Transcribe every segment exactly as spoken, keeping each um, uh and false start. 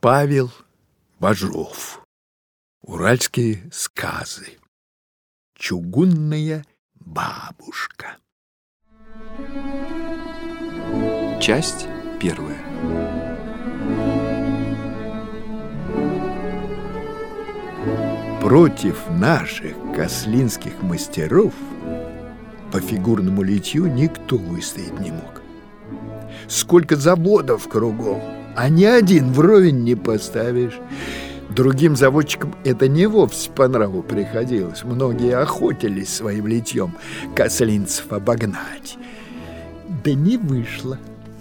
Павел Бажов. Уральские сказы. Чугунная бабушка. Часть первая. Против наших кослинских мастеров по фигурному литью никто выстоять не мог. Сколько заводов кругом, а ни один вровень не поставишь. Другим заводчикам это не вовсе по нраву приходилось. Многие охотились своим литьем кослинцев обогнать. Да не вышло.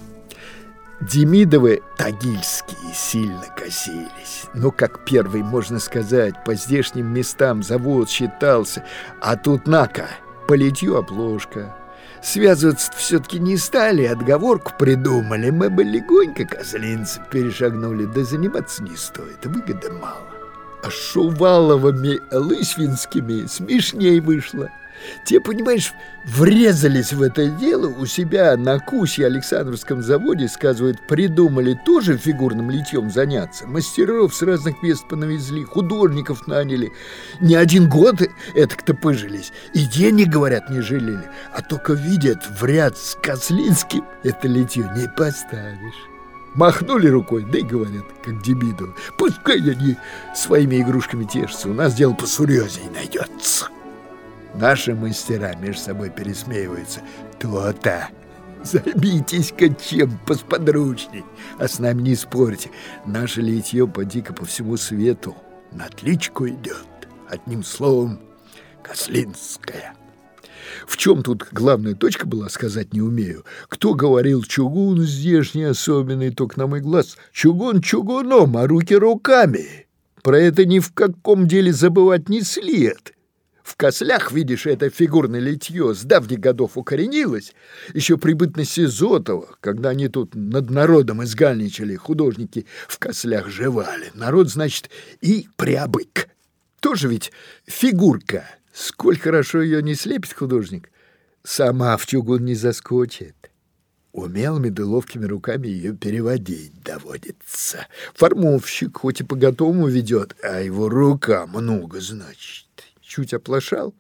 Демидовы тагильские сильно косились. Но, как первый, можно сказать, по здешним местам завод считался. А тут на-ка, по литью обложка. Связываться все-таки не стали, отговорку придумали. Мы бы легонько кослинцев перешагнули, да заниматься не стоит, выгоды мало. А с Шуваловыми лысвинскими смешней вышло. Те, понимаешь, врезались в это дело у себя на Кусе Александровском заводе, сказывают, придумали тоже фигурным литьем заняться. Мастеров с разных мест понавезли, художников наняли. Не один год этак-то пыжились. И денег, говорят, не жалели. А только видят, в ряд с Кослинским это литье не поставишь. Махнули рукой, да и говорят, как Демидовы, пускай они своими игрушками тешатся, у нас дело посерьезней найдется. Наши мастера между собой пересмеиваются. То-то, займитесь-ка чем посподручней, а с нами не спорьте. Наше литье поди-ка по всему свету на отличку идет. Одним словом, кослинская. В чем тут главная точка была, сказать не умею. Кто говорил, чугун здешний особенный, только на мой глаз чугун чугуном, а руки руками. Про это ни в каком деле забывать не след. В Кослях, видишь, это фигурное литье с давних годов укоренилось. Еще при бытности Зотова, когда они тут над народом изгальничали, художники в Кослях жевали. Народ, значит, и приобык. Тоже ведь фигурка. Сколь хорошо ее не слепит художник, сама в чугун не заскочит. Умелыми да ловкими руками ее переводить доводится. Формовщик хоть и по-готовому ведет, а его рука много значит. Чуть оплошал,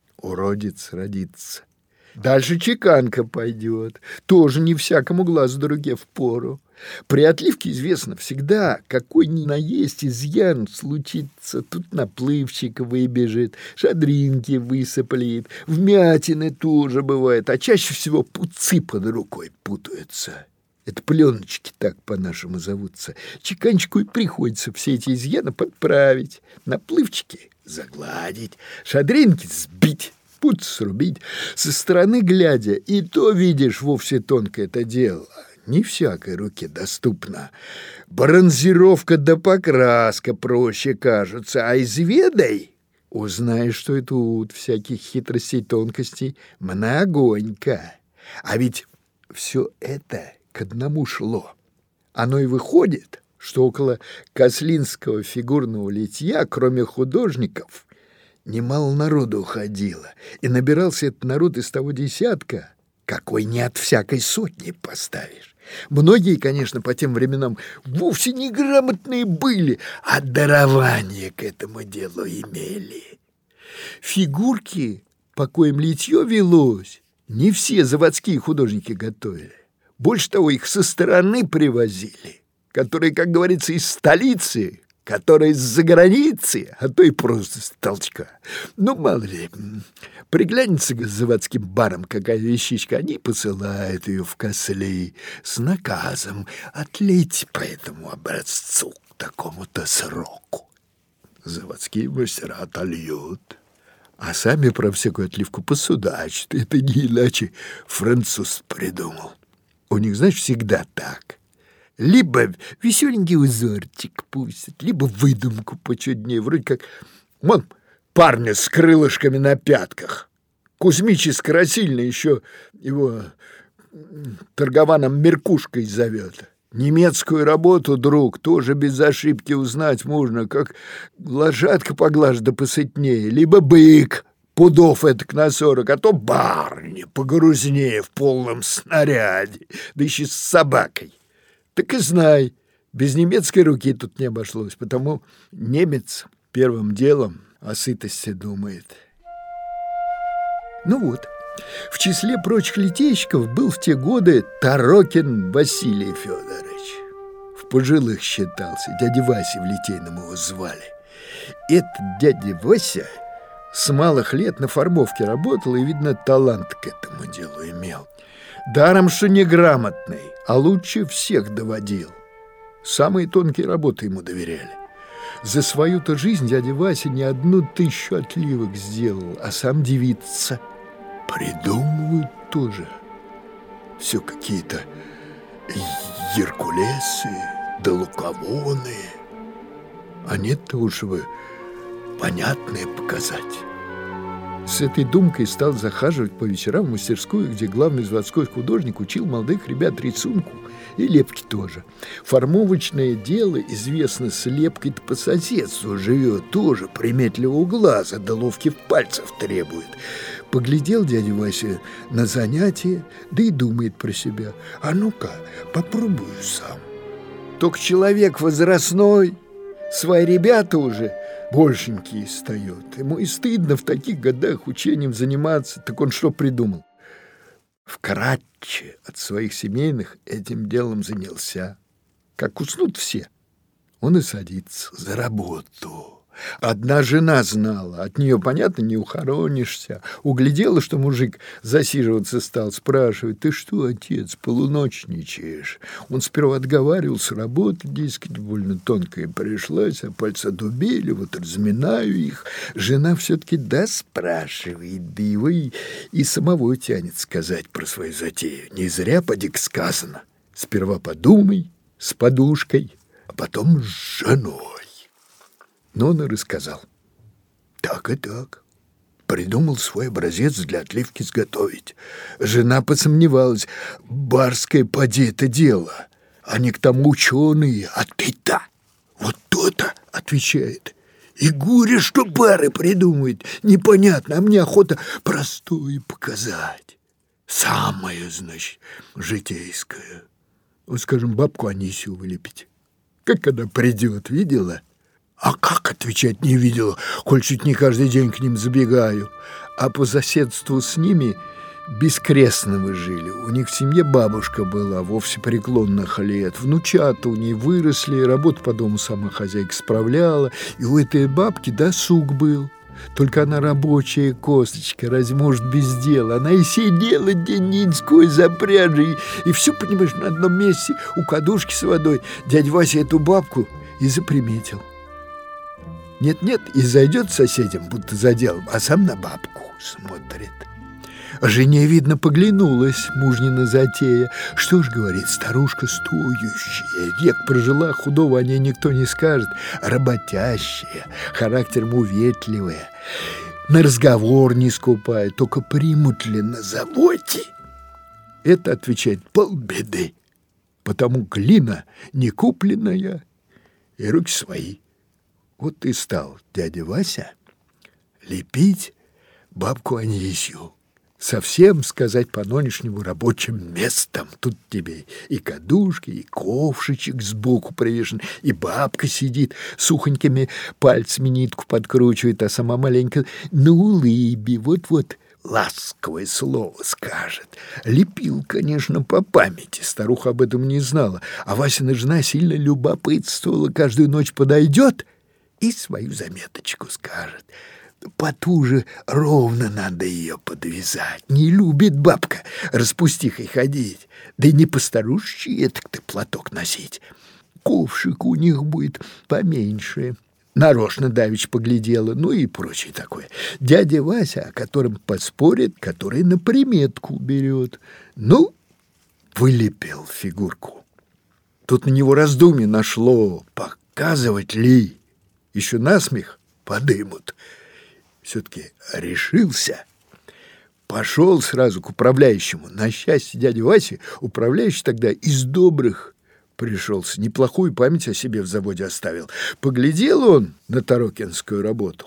уродец родится. Дальше чеканка пойдет. Тоже не всякому глазу да руке впору. При отливке известно всегда, какой ни наесть изъян случится. Тут наплывчик выбежит, шадринки высыплет, вмятины тоже бывает, а чаще всего пуцы под рукой путаются. Это пленочки так по-нашему зовутся. Чеканчику и приходится все эти изъяны подправить. Наплывчики загладить, шадринки сбить, путь срубить. Со стороны глядя, и то видишь вовсе тонко это дело. Не всякой руке доступно. Бронзировка да покраска проще кажутся, а изведай, узнаешь, что и тут всяких хитростей, тонкостей многонько. А ведь все это к одному шло. Оно и выходит, что около кослинского фигурного литья, кроме художников, немало народу ходило, и набирался этот народ из того десятка, какой не от всякой сотни поставишь. Многие, конечно, по тем временам вовсе неграмотные были, а дарование к этому делу имели. Фигурки, по коим литье велось, не все заводские художники готовили. Больше того, их со стороны привозили, которые, как говорится, из столицы, которые из-за границы, а то и просто с толчка. Ну, мало ли, приглянется к заводским барам какая вещичка, они посылают ее в Косли с наказом отлить по этому образцу к такому-то сроку. Заводские мастера отольют, а сами про всякую отливку посудачат. Это не иначе француз придумал. У них, знаешь, всегда так. Либо веселенький узорчик пустят, либо выдумку почуднее. Вроде как, вон, парня с крылышками на пятках. Кузьмич из Красильна еще его торгованом Меркушкой зовет. Немецкую работу, друг, тоже без ошибки узнать можно, как лошадка поглажена да посытнее, либо бык, пудов этак на сорок, а то барни погрузнее в полном снаряде, да еще с собакой. Так и знай, Без немецкой руки тут не обошлось, потому немец первым делом о сытости думает. Ну вот, в числе прочих литейщиков был в те годы Тарокин Василий Федорович. В пожилых считался, дядя Вася в Литейном его звали. Этот дядя Вася с малых лет на формовке работал и, видно, талант к этому делу имел. Даром, что неграмотный, а лучше всех доводил. Самые тонкие работы ему доверяли. За свою-то жизнь дядя Вася не одну тысячу отливок сделал, а сам дивится. Придумывают тоже. Все какие-то Геркулесы да луковоны. А нет-то уж вы понятное показать. С этой думкой стал захаживать по вечерам в мастерскую, где главный заводской художник учил молодых ребят рисунку и лепки тоже. Формовочное дело, известно, с лепкой-то по соседству живет, тоже приметливого глаза, да ловких пальцев требует. Поглядел дядя Вася на занятие, да и думает про себя: а ну-ка, попробую сам. Только человек возрастной, свои ребята уже большенькие встает. Ему и стыдно в таких годах учением заниматься. Так он что придумал? Вкратче от своих семейных этим делом занялся. Как уснут все, он и садится за работу. Одна жена знала, от нее, понятно, не ухоронишься. Углядела, что мужик засиживаться стал, спрашивает: ты что, отец, полуночничаешь? Он сперва отговаривался, работа, дескать, больно тонкая пришлась, а пальцы дубели, вот разминаю их. Жена все-таки да спрашивает, да его и, и самого тянет сказать про свою затею. Не зря поди-ка сказано: сперва подумай с подушкой, а потом с женой. Но он и рассказал. Так и так. Придумал свой образец для отливки сготовить. Жена посомневалась: барское поди это дело. Они к тому ученые, а ты-то вот то-то, отвечает. И горе, что бары придумывает. Непонятно, а мне охота простое показать. Самое, значит, житейское. Вот, скажем, бабку Анисию вылепить. Как она придет, видела? А как отвечать не видела, коль чуть не каждый день к ним забегаю. А по соседству с ними Бескрестного жили. У них в семье бабушка была, вовсе преклонных лет. Внучата у ней выросли, работу по дому сама хозяйка справляла. И у этой бабки досуг был. Только она рабочая косточка, разве может без дела? Она и сидела день-деньской за пряжей, и, и все, понимаешь, на одном месте у кадушки с водой. Дядя Вася эту бабку и заприметил. Нет-нет, и зайдет к соседям, будто за делом, а сам на бабку смотрит. Жене, видно, поглянулась мужнина затея. Что ж, говорит, старушка стоящая, век прожила, худого о ней никто не скажет, работящая, характером уветливая, на разговор не скупая, только примут ли на заводе? Это, отвечает, полбеды, потому глина не купленная и руки свои. Вот и стал дядя Вася лепить бабку Анисью. Совсем, сказать по-нонешнему, рабочим местом. Тут тебе и кадушки, и ковшичек сбоку привешен, и бабка сидит, сухонькими пальцами нитку подкручивает, а сама маленько на улыбе, вот-вот ласковое слово скажет. Лепил, конечно, по памяти, старуха об этом не знала, а Васина жена сильно любопытствовала, каждую ночь подойдет и свою заметочку скажет. Потуже ровно надо ее подвязать. Не любит бабка распустихой ходить. Да и не постарушечи этак-то платок носить. Ковшик у них будет поменьше. Нарочно давеча поглядела, ну и прочее такое. Дядя Вася, о котором поспорит, который на приметку берет. Ну, вылепил фигурку. Тут на него раздумье нашло, показывать ли. Еще насмех подымут. Все-таки решился, пошел сразу к управляющему. На счастье дяди Васи управляющий тогда из добрых пришелся, неплохую память о себе в заводе оставил. Поглядел он на тарокинскую работу,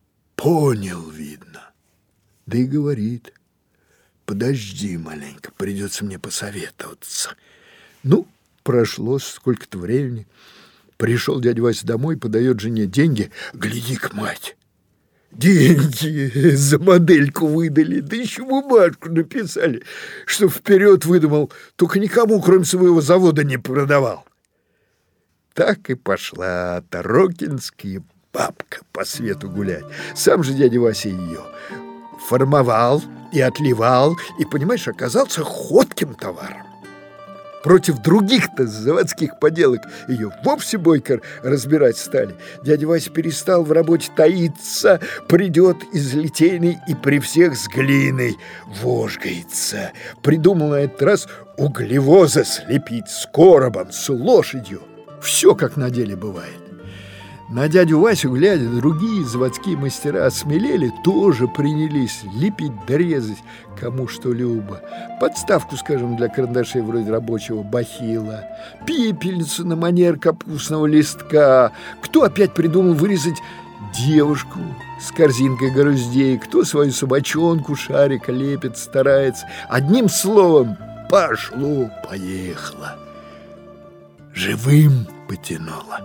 понял, видно, да и говорит: подожди маленько, придется мне посоветоваться. Ну, прошло сколько-то времени. Пришел дядя Вася домой, подает жене деньги. Гляди-ка, мать, деньги за модельку выдали, да еще бумажку написали, что вперед выдумал, только никому, кроме своего завода, не продавал. Так и пошла Тарокинская бабка по свету гулять. Сам же дядя Вася ее формовал и отливал, и, понимаешь, оказался ходким товаром. Против других-то заводских поделок ее вовсе бойко разбирать стали. Дядя Вася перестал в работе таиться, придет из литейной и при всех с глиной вожгается. Придумал на этот раз углевоза слепить с коробом, с лошадью. Все как на деле бывает. На дядю Васю, глядя, другие заводские мастера осмелели, тоже принялись лепить да резать, кому что любо. Подставку, скажем, для карандашей вроде рабочего бахила, пепельницу на манер капустного листка. Кто опять придумал вырезать девушку с корзинкой груздей, кто свою собачонку шарика лепит, старается. Одним словом, пошло-поехало. Живым потянуло.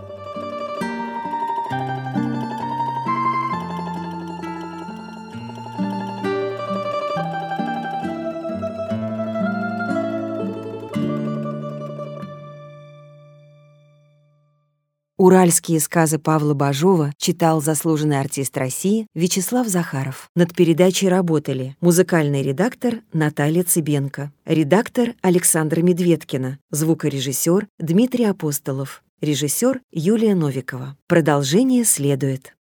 Уральские сказы Павла Бажова читал заслуженный артист России Вячеслав Захаров. Над передачей работали музыкальный редактор Наталья Цыбенко, редактор Александра Медведкина, звукорежиссер Дмитрий Апостолов, режиссер Юлия Новикова. Продолжение следует.